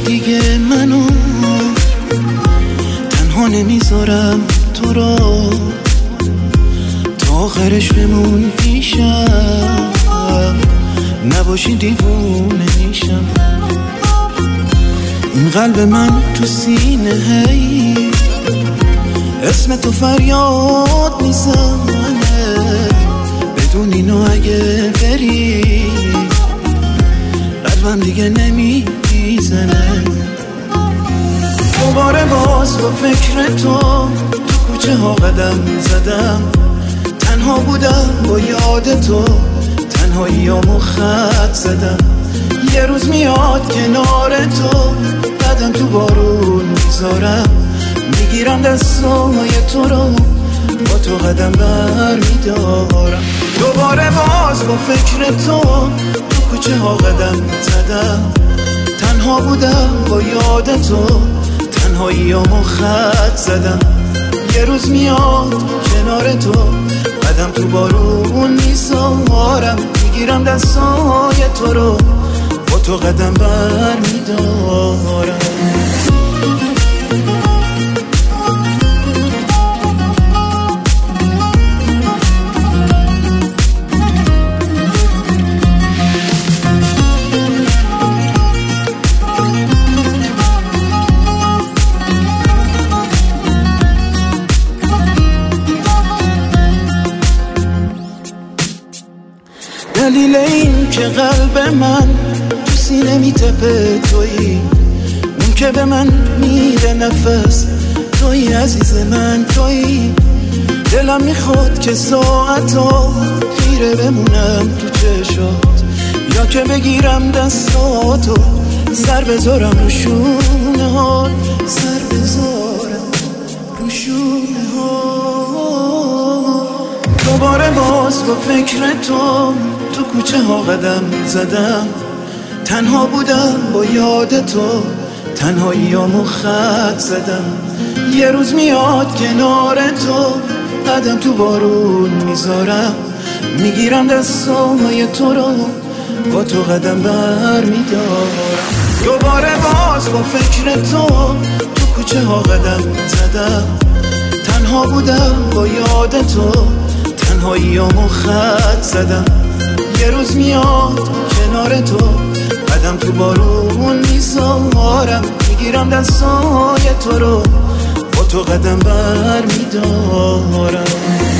دیگه منو تنها نمیذارم تو رو، تا آخرش بمون پیشم، نباشی دیوونه میشم. این قلب من تو سینه هی اسم تو فریاد میزنه، بدون اینو اگه بری قلبم دیگه نمیزنه. دوباره باز با فکر تو کوچه ها قدم زدم، تنها بودم با یاد تو، تنهاییامو خط زدم. یه روز میاد کنار تو، قدم تو بارون میذارم، میگیرم دستای تو رو، با تو قدم بر میدارم. دوباره باز با فکر تو کوچه ها قدم زدم، تنها بودم با یاد تو، تنهاییامو خط زدم. یه روز میاد کنار تو، قدم تو بارون میذارم، میگیرم دستای تو رو، با تو قدم بر میدارم. دلیل این که قلب من تو سینه میتپه تویی، اون که به من میده نفس تویی، عزیز من تویی. دلم میخواد که ساعتا خیره بمونم تو چشات، یا که بگیرم دستاتو سر بذارم رو شونه ها، سر بذارم رو شونه ها. دوباره باز با فکر تو کوچه ها قدم زدم، تنها بودم با یاد تو، تنهاییامو خط زدم. یه روز میاد کنار تو، قدم تو بارون میذارم، میگیرم دستای تو رو، با تو قدم بر میدارم. دوباره باز با فکر تو کوچه ها قدم زدم، تنها بودم با یاد تو، تنهاییامو خط زدم. یه روز میاد کنار تو، قدم تو بارون میذارم، میگیرم دستای تو رو، با تو قدم بر میدارم.